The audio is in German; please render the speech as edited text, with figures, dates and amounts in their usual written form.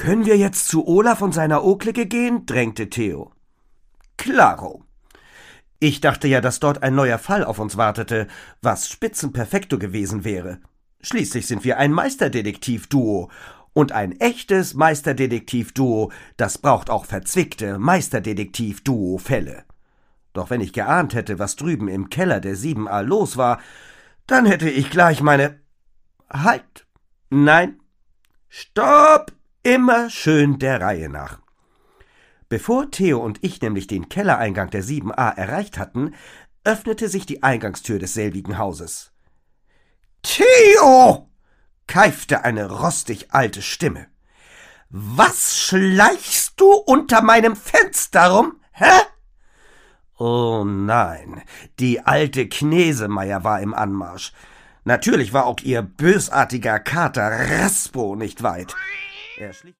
»Können wir jetzt zu Olaf und seiner O-Clique gehen?« drängte Theo. »Klaro. Ich dachte ja, dass dort ein neuer Fall auf uns wartete, was spitzenperfekto gewesen wäre. Schließlich sind wir ein Meisterdetektiv-Duo. Und ein echtes Meisterdetektiv-Duo, das braucht auch verzwickte Meisterdetektiv-Duo-Fälle. Doch wenn ich geahnt hätte, was drüben im Keller der 7a los war, dann hätte ich gleich meine... Halt! Nein! Stopp! Immer schön der Reihe nach. Bevor Theo und ich nämlich den Kellereingang der 7a erreicht hatten, öffnete sich die Eingangstür desselbigen Hauses. »Theo!« keifte eine rostig alte Stimme. »Was schleichst du unter meinem Fenster rum, hä?« Oh nein, die alte Knesemeier war im Anmarsch. Natürlich war auch ihr bösartiger Kater Raspo nicht weit. Er schlich